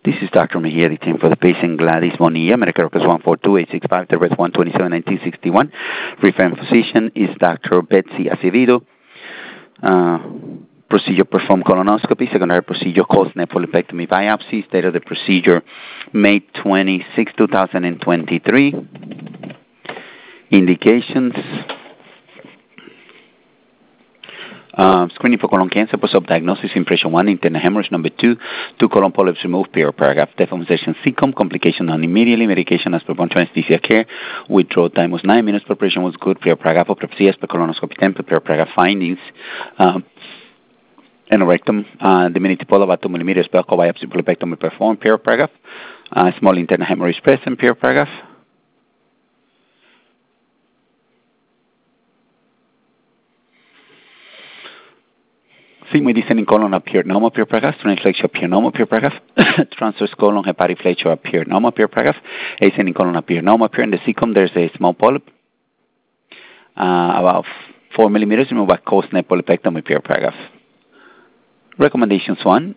This is Dr. Mejia, the team for the patient Gladys Bonilla. Medicare records 142-865, the birth 127-1961. Referring physician is Dr. Betsy Acevedo. Procedure performed colonoscopy. Secondary procedure called nephrolepectomy biopsy. Date of the procedure May 26, 2023. Indications. Screening for colon cancer, post-op diagnosis, impression 1, internal hemorrhage, number 2 colon polyps removed, period, paragraph, deformation, CCOM, complication non immediately, medication as per anesthesia care, withdrawal time was 9 minutes, preparation was good, period, paragraph, autopsy as per colonoscopy template, period, paragraph, findings, anorectum, diminutive polyp about 2 millimeters, Bellco biopsy, polypectomy performed, period, paragraph, small internal hemorrhage present, period, paragraph. Sigmoid descending colon appeared normal, period, paragraph. Transflexure appeared normal, period, paragraph. Transverse colon hepatic flexure appeared normal, period, paragraph. Ascending colon appeared normal, period. In the cecum, there's a small polyp, about 4 millimeters, removed by cold-snap polypectomy, period, paragraph. Recommendations 1.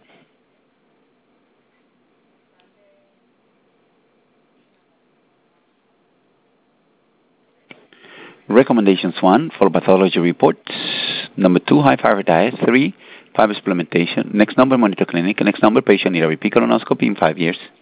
Recommendations 1, follow pathology reports. Number 2, high fiber diet. 3, fiber supplementation. Next number, monitor clinic. Next number, patient need a repeat colonoscopy in 5 years.